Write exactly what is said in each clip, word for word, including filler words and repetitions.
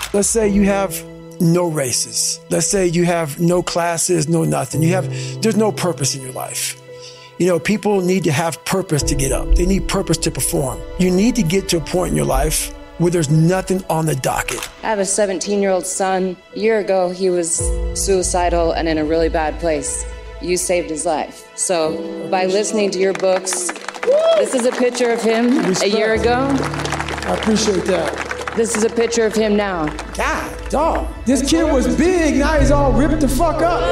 Let's say you have no races. Let's say you have no classes, no nothing. You have, there's no purpose in your life. You know, people need to have purpose to get up. They need purpose to perform. You need to get to a point in your life where there's nothing on the docket. I have a seventeen-year-old son. A year ago, he was suicidal and in a really bad place. You saved his life. So by listening to your books, this is a picture of him Respect. a year ago. I appreciate that. This is a picture of him now. God, dog. This kid was big, now he's all ripped the fuck up.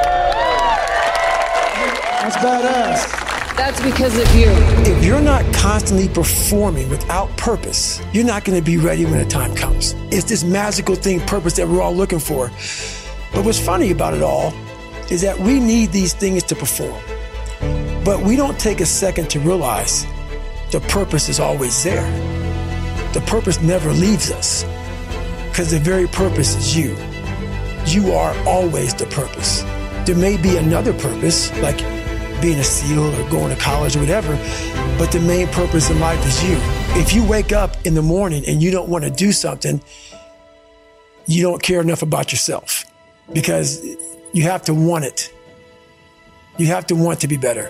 That's badass. That's because of you. If you're not constantly performing without purpose, you're not going to be ready when the time comes. It's this magical thing, purpose, that we're all looking for. But what's funny about it all is that we need these things to perform. But we don't take a second to realize the purpose is always there. The purpose never leaves us, because the very purpose is you. You are always the purpose. There may be another purpose, like being a SEAL or going to college or whatever, but the main purpose in life is you. If you wake up in the morning and you don't want to do something, you don't care enough about yourself, because you have to want it. You have to want to be better.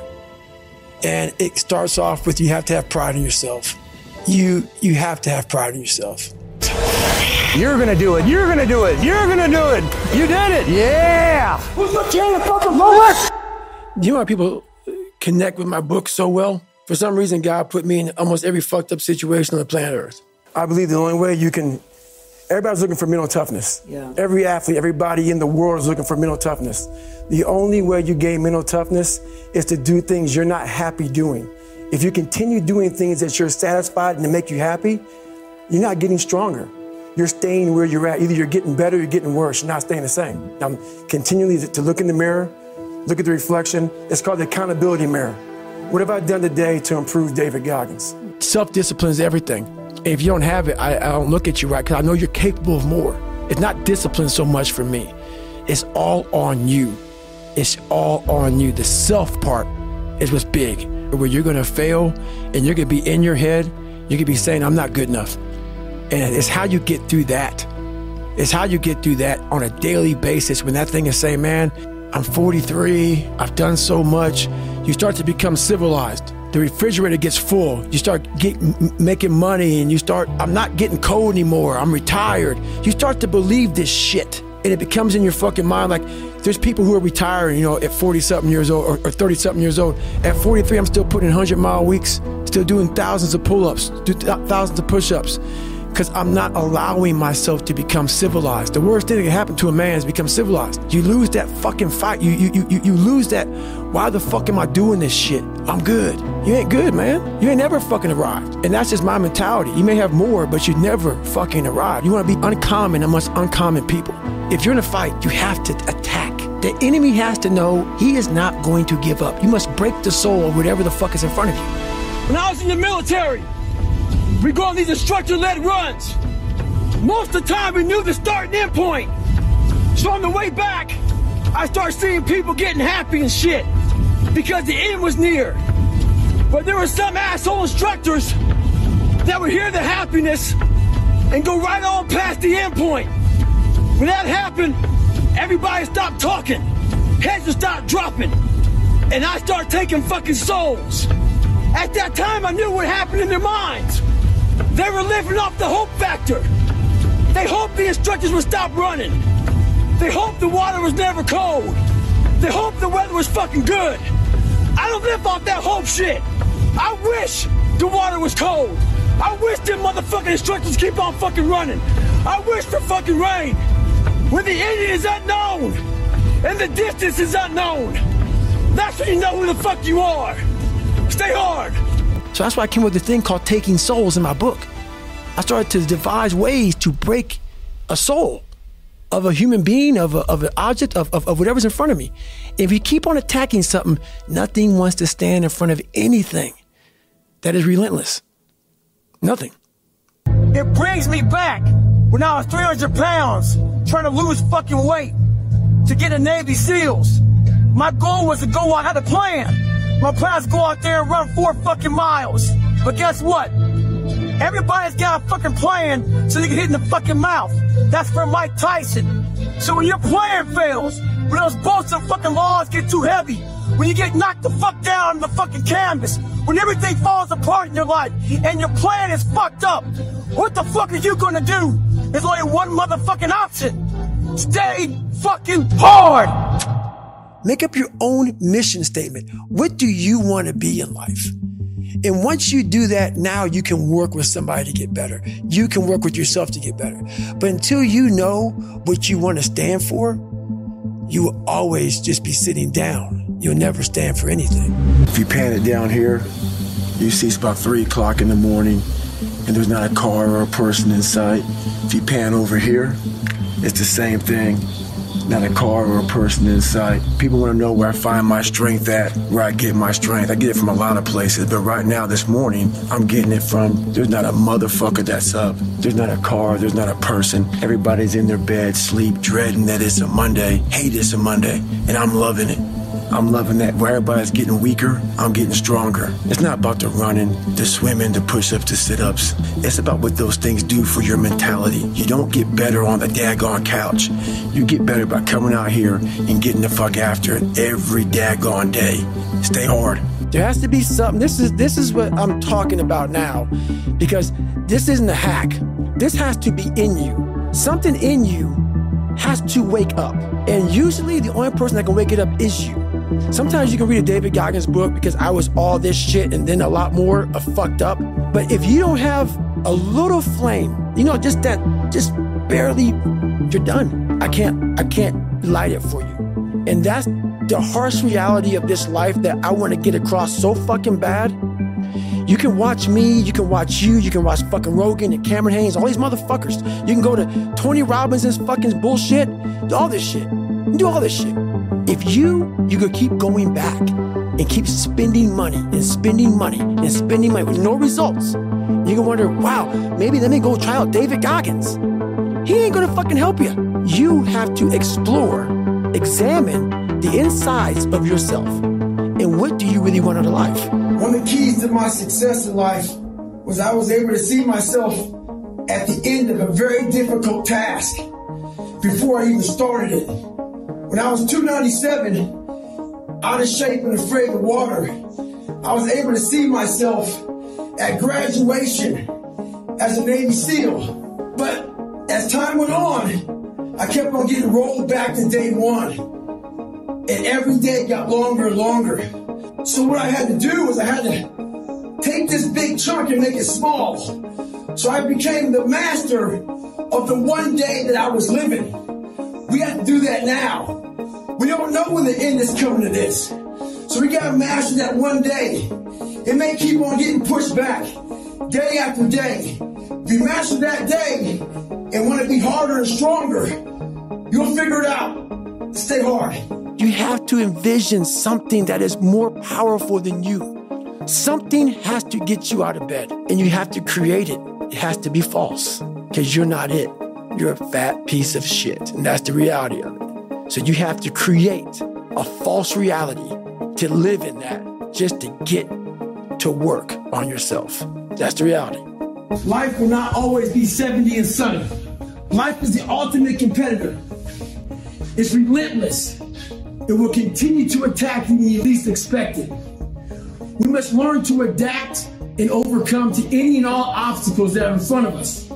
And it starts off with, you have to have pride in yourself. You, you have to have pride in yourself. You're gonna do it, you're gonna do it, you're gonna do it. You did it, yeah! Who's the king of fucking Lord? You know why people connect with my book so well? For some reason, God put me in almost every fucked up situation on the planet Earth. I believe the only way you can, everybody's looking for mental toughness. Yeah. Every athlete, everybody in the world is looking for mental toughness. The only way you gain mental toughness is to do things you're not happy doing. If you continue doing things that you're satisfied and that make you happy, you're not getting stronger. You're staying where you're at. Either you're getting better or you're getting worse. You're not staying the same. I'm continually to look in the mirror, look at the reflection. It's called the accountability mirror. What have I done today to improve David Goggins? Self-discipline is everything. If you don't have it, I, I don't look at you right, because I know you're capable of more. It's not discipline so much for me. It's all on you. It's all on you. The self part is what's big, where you're gonna fail and you're gonna be in your head, you're gonna be saying, I'm not good enough. And it's how you get through that. It's how you get through that on a daily basis, when that thing is saying, man, I'm forty-three, I've done so much. You start to become civilized. The refrigerator gets full. You start get, m- making money and you start, I'm not getting cold anymore, I'm retired. You start to believe this shit. And it becomes in your fucking mind, like, there's people who are retiring, you know, at forty-something years old or, or thirty-something years old. At forty-three, I'm still putting in hundred-mile weeks, still doing thousands of pull-ups, do th- thousands of push-ups, because I'm not allowing myself to become civilized. The worst thing that can happen to a man is become civilized. You lose that fucking fight. You, you, you, you lose that, why the fuck am I doing this shit? I'm good. You ain't good, man. You ain't never fucking arrived. And that's just my mentality. You may have more, but you never fucking arrived. You want to be uncommon amongst uncommon people. If you're in a fight, you have to attack. The enemy has to know he is not going to give up. You must break the soul of whatever the fuck is in front of you. When I was in the military, we go on these instructor-led runs. Most of the time, we knew the start and end point. So on the way back, I start seeing people getting happy and shit because the end was near. But there were some asshole instructors that would hear the happiness and go right on past the end point. When that happened, everybody stopped talking. Heads would stop dropping. And I start taking fucking souls. At that time, I knew what happened in their minds. They were living off the hope factor. They hoped the instructors would stop running. They hoped the water was never cold. They hoped the weather was fucking good. I don't live off that hope shit. I wish the water was cold. I wish them motherfucking instructors keep on fucking running. I wish for fucking rain. When the ending is unknown and the distance is unknown, that's when you know who the fuck you are. Stay hard. So that's why I came up with this thing called Taking Souls in my book. I started to devise ways to break a soul of a human being, of, a, of an object, of, of, of whatever's in front of me. If you keep on attacking something, nothing wants to stand in front of anything that is relentless. Nothing. It brings me back when I was three hundred pounds, trying to lose fucking weight to get the Navy SEALs. My goal was to go out, I had a plan. My plan was to go out there and run four fucking miles. But guess what? Everybody's got a fucking plan so they can hit in the fucking mouth. That's from Mike Tyson. So when your plan fails, when those bolts and fucking laws get too heavy, when you get knocked the fuck down on the fucking canvas, when everything falls apart in your life and your plan is fucked up, what the fuck are you gonna do? There's only one motherfucking option. Stay fucking hard. Make up your own mission statement. What do you want to be in life? And once you do that, now you can work with somebody to get better. You can work with yourself to get better. But until you know what you want to stand for, you will always just be sitting down. You'll never stand for anything. If you pan it down here, you see it's about three o'clock in the morning and there's not a car or a person in sight. If you pan over here, it's the same thing. Not a car or a person in sight. People want to know where I find my strength at, where I get my strength. I get it from a lot of places, but right now, this morning, I'm getting it from, there's not a motherfucker that's up. There's not a car, there's not a person. Everybody's in their bed, sleep, dreading that it's a Monday, hate it's a Monday, and I'm loving it. I'm loving that. Where everybody's getting weaker, I'm getting stronger. It's not about the running, the swimming, the push-ups, the sit-ups. It's about what those things do for your mentality. You don't get better on the daggone couch. You get better by coming out here and getting the fuck after it every daggone day. Stay hard. There has to be something. This is this is what I'm talking about now, because this isn't a hack. This has to be in you. Something in you has to wake up. And usually the only person that can wake it up is you. Sometimes you can read a David Goggins book because I was all this shit and then a lot more of fucked up. But if you don't have a little flame, you know, just that, just barely, you're done. I can't, I can't light it for you. And that's the harsh reality of this life that I want to get across so fucking bad. You can watch me, you can watch you, you can watch fucking Rogan and Cameron Haynes, all these motherfuckers. You can go to Tony Robbins' fucking bullshit, do all this shit. You can do all this shit. If you, you could keep going back and keep spending money and spending money and spending money with no results, you can wonder, wow, maybe let me go try out David Goggins. He ain't gonna fucking help you. You have to explore, examine the insides of yourself. And what do you really want out of life? One of the keys to my success in life was I was able to see myself at the end of a very difficult task before I even started it. When I was two ninety-seven, out of shape and afraid of water, I was able to see myself at graduation as a Navy SEAL. But as time went on, I kept on getting rolled back to day one. And every day got longer and longer. So what I had to do was I had to take this big chunk and make it small. So I became the master of the one day that I was living. We have to do that now. We don't know when the end is coming to this. So we got to master that one day. It may keep on getting pushed back day after day. If you master that day and want to be harder and stronger, you'll figure it out. Stay hard. You have to envision something that is more powerful than you. Something has to get you out of bed, and you have to create it. It has to be false, because you're not it. You're a fat piece of shit, and that's the reality of it. So you have to create a false reality to live in that, just to get to work on yourself. That's the reality. Life will not always be seventy and sunny. Life is the ultimate competitor. It's relentless. It will continue to attack you when you least expect it. We must learn to adapt and overcome to any and all obstacles that are in front of us.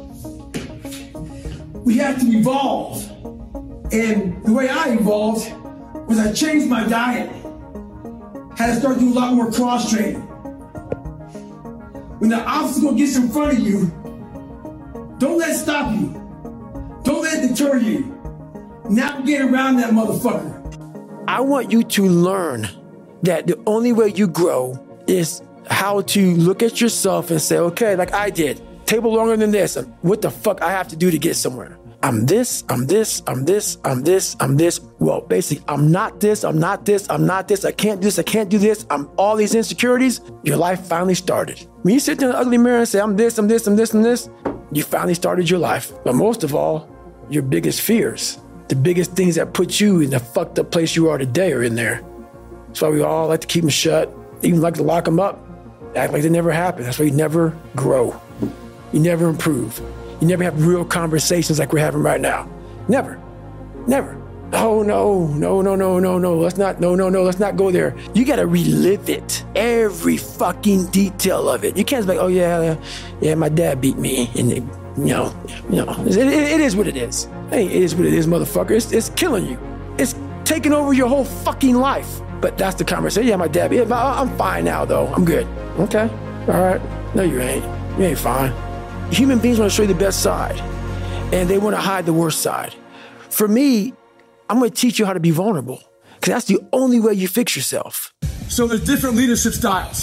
We have to evolve. And the way I evolved was I changed my diet. Had to start doing a lot more cross training. When the obstacle gets in front of you, don't let it stop you. Don't let it deter you. Navigate around that motherfucker. I want you to learn that the only way you grow is how to look at yourself and say, okay, like I did, table longer than this. What the fuck I have to do to get somewhere? I'm this, I'm this, I'm this, I'm this, I'm this. Well, basically, I'm not this, I'm not this, I'm not this, I can't do this, I can't do this. I'm all these insecurities. Your life finally started. When you sit in the ugly mirror and say, I'm this, I'm this, I'm this, I'm this, you finally started your life. But most of all, your biggest fears. The biggest things that put you in the fucked up place you are today are in there. That's why we all like to keep them shut, even like to lock them up, act like they never happened. That's why you never grow. You never improve. You never have real conversations like we're having right now. Never, never. Oh, no, no, no, no, no, no. Let's not, no, no, no, let's not go there. You got to relive it. Every fucking detail of it. You can't be like, oh, yeah, yeah, my dad beat me. And, it, you know, you know, it, it, it is what it is. Hey, it is what it is, motherfucker. It's, it's killing you. It's taking over your whole fucking life. But that's the conversation. Yeah, my dad beat me. I'm fine now, though. I'm good. Okay, all right. No, you ain't. You ain't fine. Human beings want to show you the best side. And they want to hide the worst side. For me, I'm going to teach you how to be vulnerable, because that's the only way you fix yourself. So there's different leadership styles.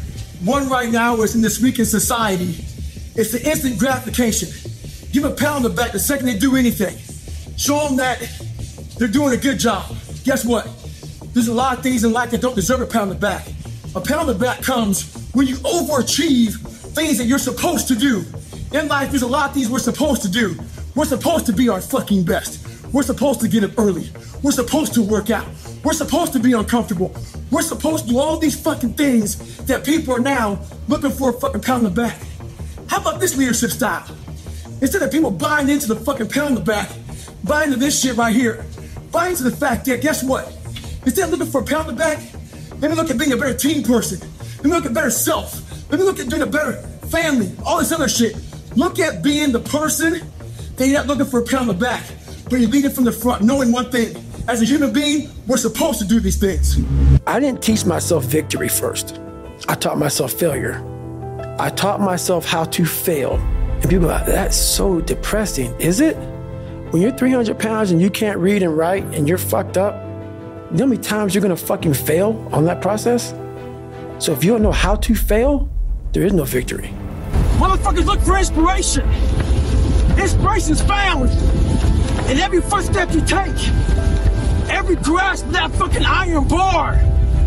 One right now is in this weakened society. It's the instant gratification. Give a pat on the back the second they do anything. Show them that they're doing a good job. Guess what? There's a lot of things in life that don't deserve a pat on the back. A pat on the back comes when you overachieve things that you're supposed to do. In life, there's a lot of things we're supposed to do. We're supposed to be our fucking best. We're supposed to get up early. We're supposed to work out. We're supposed to be uncomfortable. We're supposed to do all these fucking things that people are now looking for a fucking pat on the back. How about this leadership style? Instead of people buying into the fucking pat on the back, buying into this shit right here, buying into the fact that, guess what? Instead of looking for a pat on the back, let me look at being a better team person. Let me look at better self. Let me look at being a better family, all this other shit. Look at being the person that you're not looking for a pat on the back, but you're leading from the front, knowing one thing. As a human being, we're supposed to do these things. I didn't teach myself victory first. I taught myself failure. I taught myself how to fail. And people are like, that's so depressing. Is it? When you're three hundred pounds and you can't read and write and you're fucked up, you know how many times you're gonna fucking fail on that process? So if you don't know how to fail, there is no victory. Motherfuckers look for inspiration. Inspiration's found in every footstep you take, every grasp of that fucking iron bar,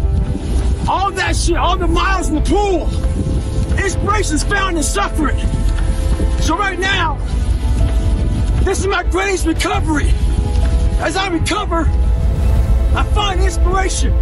all that shit, all the miles in the pool. Inspiration's found in suffering. So right now, this is my greatest recovery. As I recover, I find inspiration.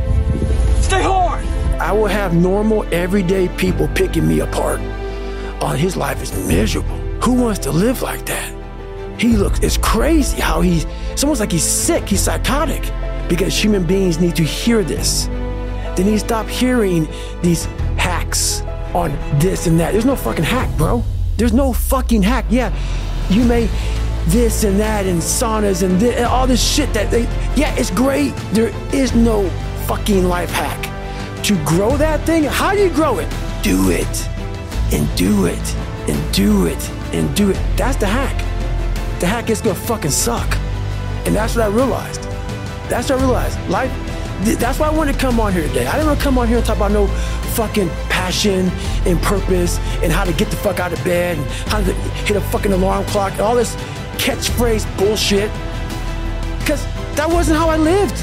Stay hard. I will have normal, everyday people picking me apart. Oh, his life is miserable. Who wants to live like that? He looks, it's crazy how he's, it's almost like he's sick, he's psychotic. Because human beings need to hear this. They need to stop hearing these hacks on this and that. There's no fucking hack, bro. There's no fucking hack. Yeah, you may this and that and saunas and, this, and all this shit that they, yeah, it's great. There is no fucking life hack. To grow that thing, how do you grow it? Do it, and do it, and do it, and do it. That's the hack. The hack is gonna fucking suck. And that's what I realized. That's what I realized. Life, that's why I wanted to come on here today. I didn't want to come on here and talk about no fucking passion and purpose and how to get the fuck out of bed and how to hit a fucking alarm clock and all this catchphrase bullshit. Because that wasn't how I lived.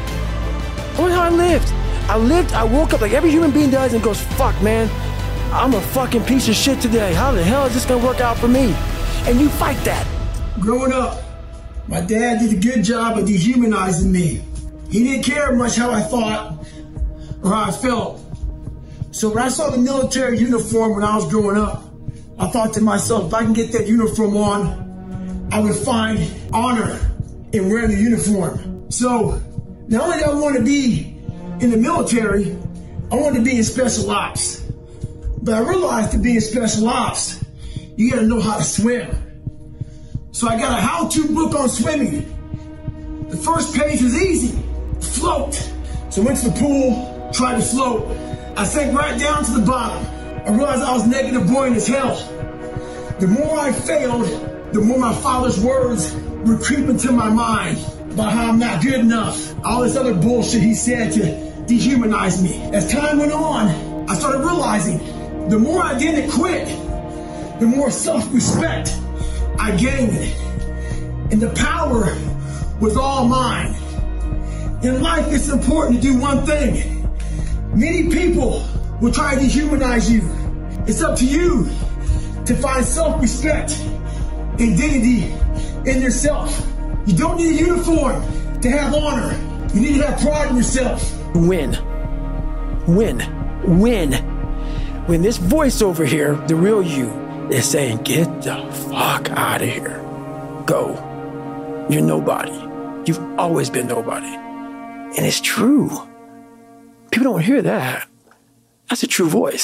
That wasn't how I lived. I lived, I woke up like every human being does and goes, fuck, man, I'm a fucking piece of shit today. How the hell is this gonna work out for me? And you fight that. Growing up, my dad did a good job of dehumanizing me. He didn't care much how I thought or how I felt. So when I saw the military uniform when I was growing up, I thought to myself, if I can get that uniform on, I would find honor in wearing the uniform. So not only did I want to be in the military, I wanted to be in special ops. But I realized to be in special ops, you gotta know how to swim. So I got a how-to book on swimming. The first page was easy, float. So I went to the pool, tried to float. I sank right down to the bottom. I realized I was negative buoyant as hell. The more I failed, the more my father's words would creep into my mind about how I'm not good enough. All this other bullshit he said to dehumanize me. As time went on, I started realizing the more I didn't quit, the more self-respect I gained. And the power was all mine. In life, it's important to do one thing. Many people will try to dehumanize you. It's up to you to find self-respect, identity in yourself. You don't need a uniform to have honor. You need to have pride in yourself. Win. Win. Win. When this voice over here, the real you, is saying, get the fuck out of here. Go. You're nobody. You've always been nobody. And it's true. People don't hear that. That's a true voice.